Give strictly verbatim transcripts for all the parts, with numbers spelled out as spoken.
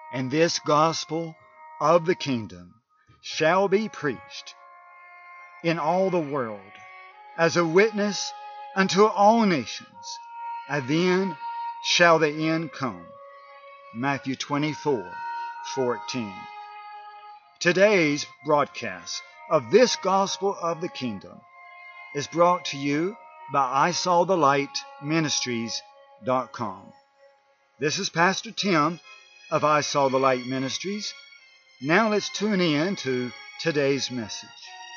And this gospel of the kingdom shall be preached in all the world as a witness unto all nations, and then shall the end come. Matthew twenty-four fourteen. Today's broadcast of this gospel of the kingdom is brought to you by I Saw the Light Ministries dot com. This is Pastor Tim of I Saw the Light Ministries. Now let's tune in to today's message.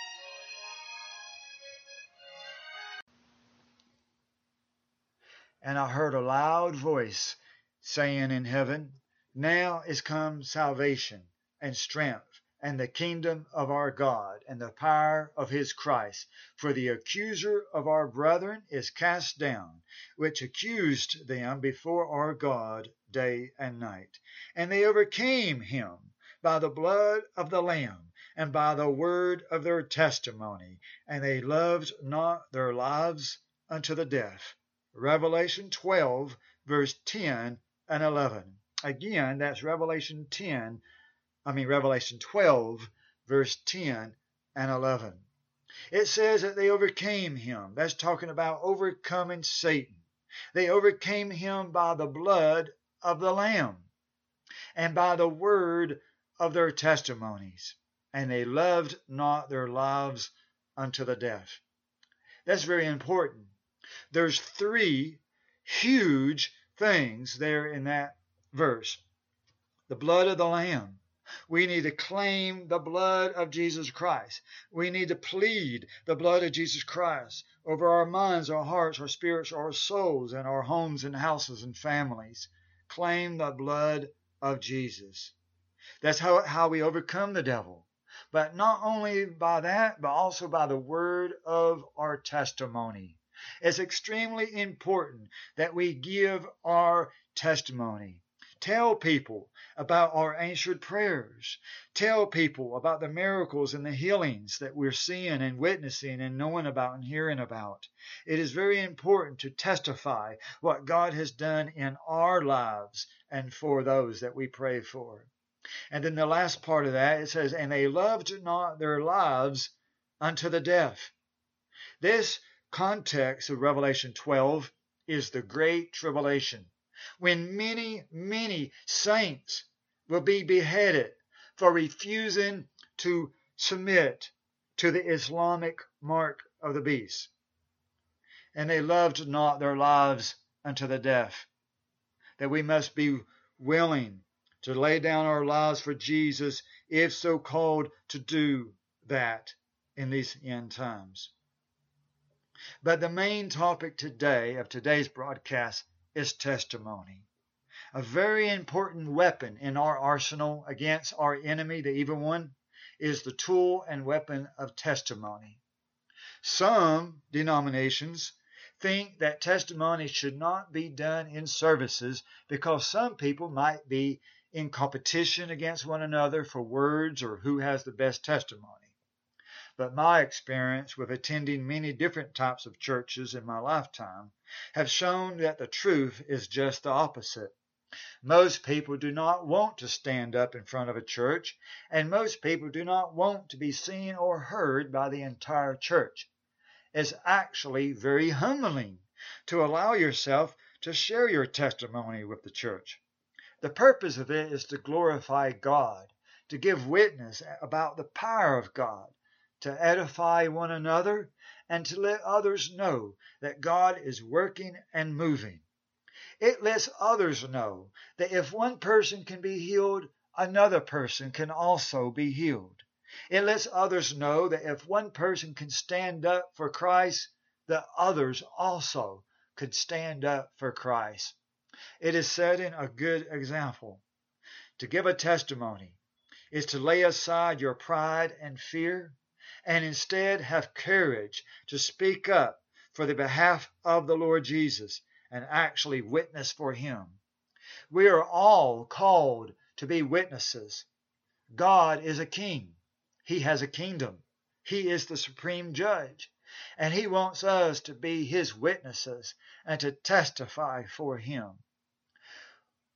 And I heard a loud voice saying in heaven, Now is come salvation and strength and the kingdom of our God and the power of his Christ. For the accuser of our brethren is cast down, which accused them before our God day and night. And they overcame him by the blood of the Lamb and by the word of their testimony, and they loved not their lives unto the death. Revelation twelve, verse ten and eleven. Again, that's Revelation ten, I mean Revelation twelve, verse ten and eleven. It says that they overcame him. That's talking about overcoming Satan. They overcame him by the blood of the Lamb and by the word of their testimonies, and they loved not their lives unto the death. That's very important. There's three huge things there in that verse. The blood of the Lamb. We need to claim the blood of Jesus Christ. We need to plead the blood of Jesus Christ over our minds, our hearts, our spirits, our souls, and our homes and houses and families. Claim the blood of Jesus. That's how, how we overcome the devil. But not only by that, but also by the word of our testimony. It's extremely important that we give our testimony. Tell people about our answered prayers. Tell people about the miracles and the healings that we're seeing and witnessing and knowing about and hearing about. It is very important to testify what God has done in our lives and for those that we pray for. And then the last part of that, it says, And they loved not their lives unto the death. This context of Revelation twelve is the Great Tribulation, when many, many saints will be beheaded for refusing to submit to the Islamic mark of the beast. And they loved not their lives unto the death. That we must be willing to lay down our lives for Jesus, if so called to do that in these end times. But the main topic today of today's broadcast is testimony. A very important weapon in our arsenal against our enemy, the evil one, is the tool and weapon of testimony. Some denominations think that testimony should not be done in services because some people might be in competition against one another for words or who has the best testimony. But my experience with attending many different types of churches in my lifetime have shown that the truth is just the opposite. Most people do not want to stand up in front of a church, and most people do not want to be seen or heard by the entire church. It's actually very humbling to allow yourself to share your testimony with the church. The purpose of it is to glorify God, to give witness about the power of God, to edify one another, and to let others know that God is working and moving. It lets others know that if one person can be healed, another person can also be healed. It lets others know that if one person can stand up for Christ, that others also could stand up for Christ. It is setting a good example. To give a testimony is to lay aside your pride and fear, and instead have courage to speak up for the behalf of the Lord Jesus and actually witness for him. We are all called to be witnesses. God is a king. He has a kingdom. He is the supreme judge, and he wants us to be his witnesses and to testify for him.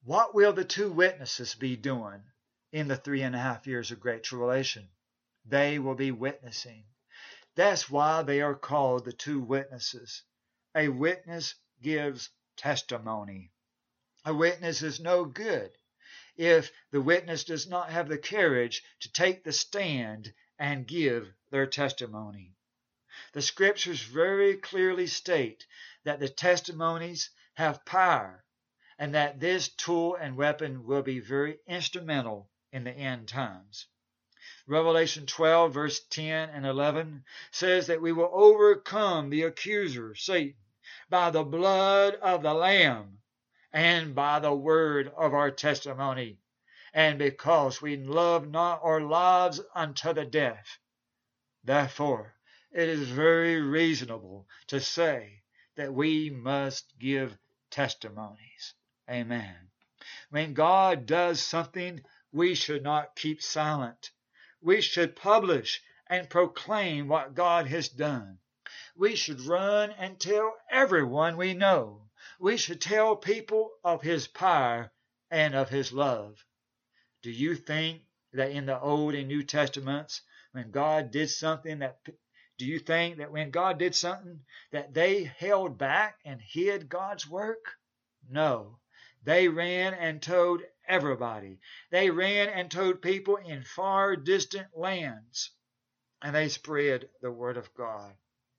What will the two witnesses be doing in the three and a half years of Great Tribulation? They will be witnessing. That's why they are called the two witnesses. A witness gives testimony. A witness is no good if the witness does not have the courage to take the stand and give their testimony. The scriptures very clearly state that the testimonies have power and that this tool and weapon will be very instrumental in the end times. Revelation twelve, verse ten and eleven says that we will overcome the accuser, Satan, by the blood of the Lamb and by the word of our testimony, and because we love not our lives unto the death. Therefore, it is very reasonable to say that we must give testimonies. Amen. When God does something, we should not keep silent. We should publish and proclaim what God has done. We should run and tell everyone we know. We should tell people of His power and of His love. Do you think that in the Old and New Testaments, when God did something that Do you think that when God did something that they held back and hid God's work? No. They ran and told everybody. They ran and told people in far distant lands. And they spread the word of God.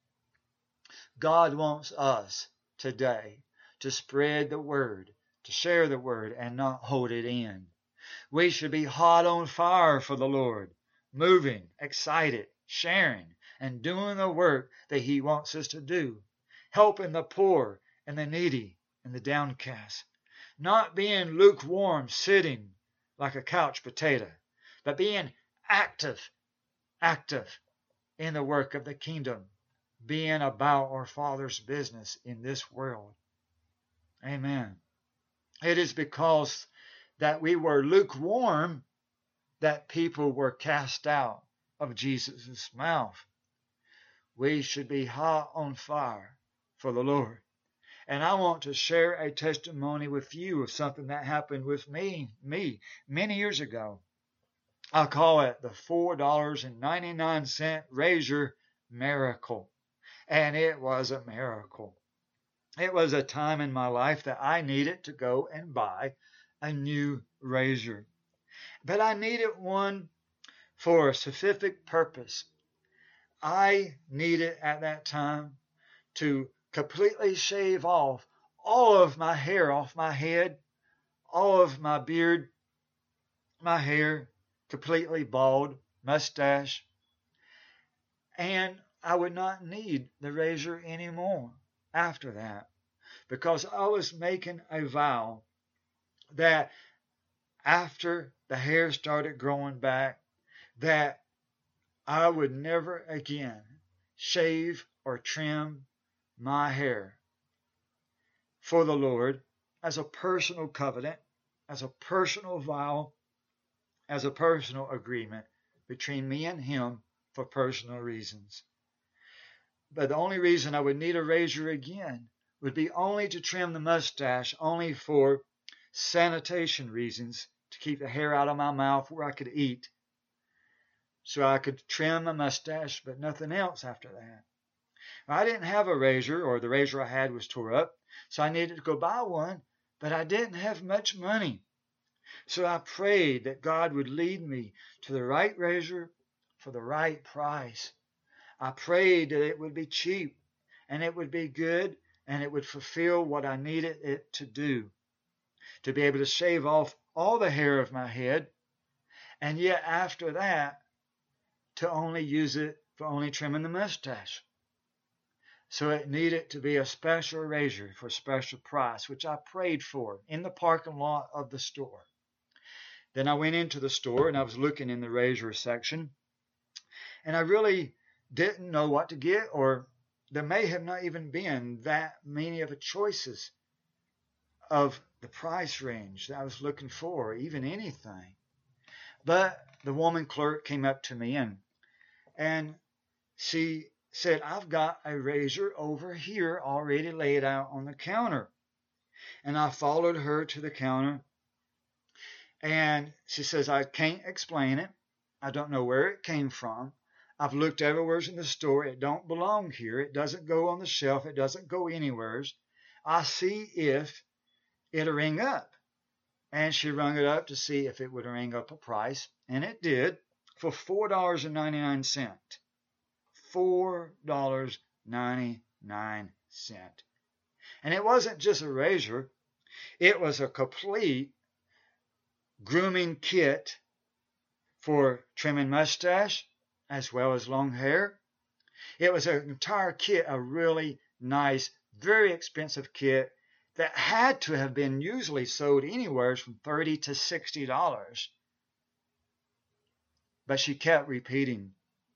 God wants us today to spread the word, to share the word, and not hold it in. We should be hot on fire for the Lord, moving, excited, sharing, and doing the work that He wants us to do, helping the poor and the needy and the downcast, not being lukewarm, sitting like a couch potato, but being active, active in the work of the kingdom, being about our Father's business in this world. Amen. It is because that we were lukewarm that people were cast out of Jesus' mouth. We should be hot on fire for the Lord. And I want to share a testimony with you of something that happened with me, me many years ago. I call it the four dollars and ninety-nine cent razor miracle. And it was a miracle. It was a time in my life that I needed to go and buy a new razor. But I needed one for a specific purpose. I needed at that time to completely shave off all of my hair off my head, all of my beard, my hair completely bald, mustache, and I would not need the razor anymore after that, because I was making a vow that after the hair started growing back, that I would never again shave or trim my hair for the Lord as a personal covenant, as a personal vow, as a personal agreement between me and Him for personal reasons. But the only reason I would need a razor again would be only to trim the mustache, only for sanitation reasons, to keep the hair out of my mouth where I could eat. So I could trim my mustache, but nothing else after that. I didn't have a razor, or the razor I had was tore up, so I needed to go buy one, but I didn't have much money. So I prayed that God would lead me to the right razor for the right price. I prayed that it would be cheap, and it would be good, and it would fulfill what I needed it to do. To be able to shave off all the hair of my head, and yet after that, to only use it for only trimming the mustache. So it needed to be a special razor for a special price, which I prayed for in the parking lot of the store. Then I went into the store and I was looking in the razor section, and I really didn't know what to get, or there may have not even been that many of the choices of the price range that I was looking for, even anything. But the woman clerk came up to me and and she said, I've got a razor over here already laid out on the counter. And I followed her to the counter, And she says, I can't explain it. I don't know where it came from. I've looked everywhere in the store. It don't belong here. It doesn't go on the shelf. It doesn't go anywhere. I see if it'll ring up. And she rung it up to see if it would ring up a price. And it did for four dollars and ninety-nine cents. four dollars and ninety-nine cents. And it wasn't just a razor. It was a complete grooming kit for trimming mustache as well as long hair. It was an entire kit, a really nice, very expensive kit that had to have been usually sold anywhere from thirty to sixty dollars. But she kept repeating,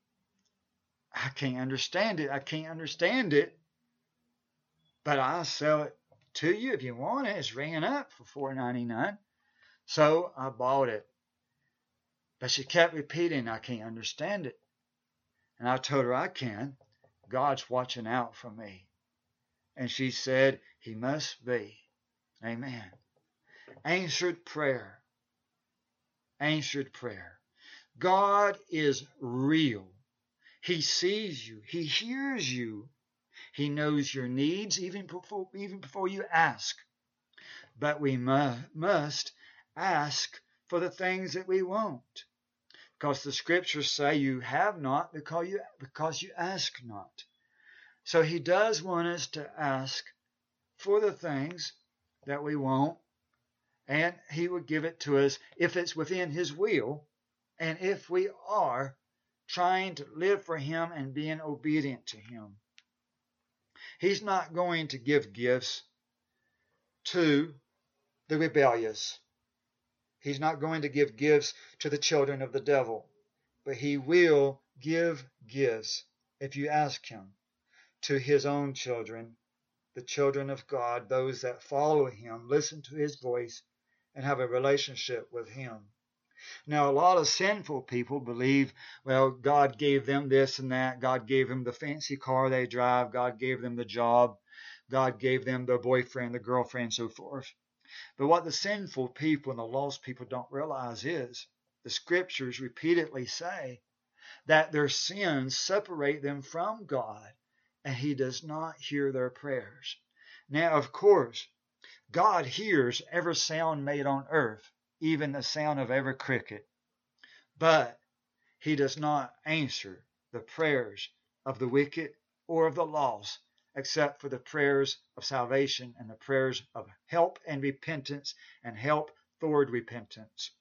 I can't understand it. I can't understand it. But I'll sell it to you if you want it. It's ringing up for four ninety-nine. So I bought it. But she kept repeating, I can't understand it. And I told her I can. God's watching out for me. And she said, He must be. Amen. Answered prayer. Answered prayer. God is real. He sees you. He hears you. He knows your needs even before, even before you ask. But we mu- must ask for the things that we want. Because the scriptures say you have not because you, because you ask not. So he does want us to ask for the things that we want, and he will give it to us if it's within his will, and if we are trying to live for him and being obedient to him. He's not going to give gifts to the rebellious. He's not going to give gifts to the children of the devil, but he will give gifts, if you ask him, to his own children, the children of God, those that follow him, listen to his voice, and have a relationship with him. Now, a lot of sinful people believe, well, God gave them this and that. God gave them the fancy car they drive. God gave them the job. God gave them the boyfriend, the girlfriend, and so forth. But what the sinful people and the lost people don't realize is the scriptures repeatedly say that their sins separate them from God, and he does not hear their prayers. Now, of course, God hears every sound made on earth, even the sound of every cricket. But he does not answer the prayers of the wicked or of the lost, except for the prayers of salvation and the prayers of help and repentance and help toward repentance.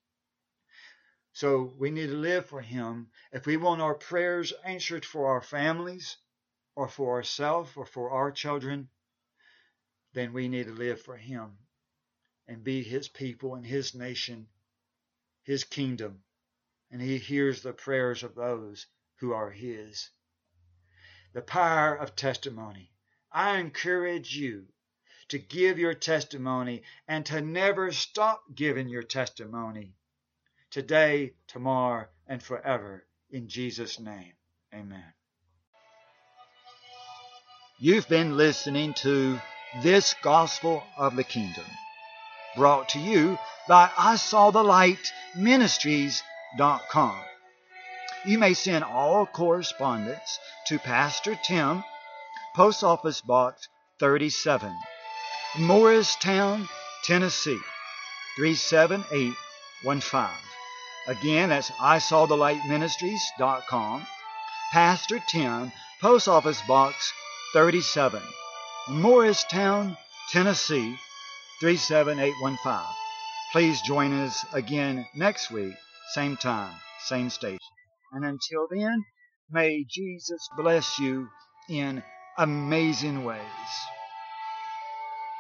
So we need to live for him. If we want our prayers answered for our families or for ourselves or for our children, then we need to live for him and be his people and his nation, his kingdom. And he hears the prayers of those who are his. The power of testimony. I encourage you to give your testimony and to never stop giving your testimony. Today, tomorrow, and forever. In Jesus' name, amen. You've been listening to This Gospel of the Kingdom, brought to you by I Saw the Light Ministries dot com. You may send all correspondence to Pastor Tim, Post Office Box thirty-seven, Morristown, Tennessee, three seven eight one five. Again, that's I Saw the Light Ministries dot com, Pastor Tim, Post Office Box thirty-seven, Morristown, Tennessee, three seven eight one five. Please join us again next week, same time, same station. And until then, may Jesus bless you in amazing ways.